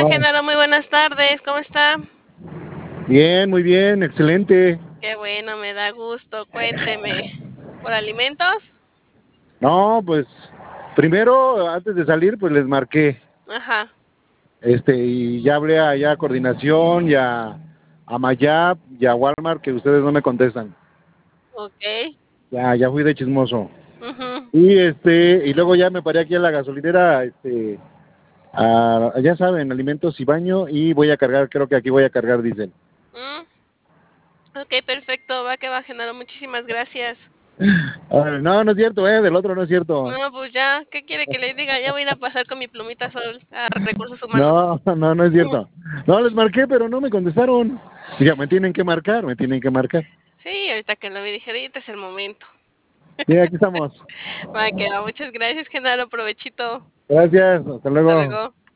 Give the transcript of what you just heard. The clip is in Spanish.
No, Genaro, muy buenas tardes, ¿cómo está? bien, muy bien, excelente. Qué bueno, me da gusto, cuénteme. ¿Por alimentos? No, pues primero, antes de salir, pues les marqué, Ajá, y ya hablé allá a Coordinación, a Mayap, y a Walmart, que ustedes no me contestan. ok. Ya fui de chismoso. Ujú. Y luego ya me paré aquí a la gasolinera, ya saben, alimentos y baño, y voy a cargar, creo que aquí voy a cargar diésel. Mm, ok, perfecto, va que va, Genaro, muchísimas gracias. No, no es cierto, del otro no es cierto. No, pues ya, ¿qué quiere que le diga? Ya voy a ir a pasar con mi plumita azul a Recursos Humanos. No, no, no es cierto. No, les marqué, pero no me contestaron. Dije, me tienen que marcar, me tienen que marcar. Sí, ahorita que lo vi dije, ahorita es el momento. Sí, aquí estamos. Va que va, muchas gracias, Genaro, provechito. Gracias, hasta Hasta luego. luego.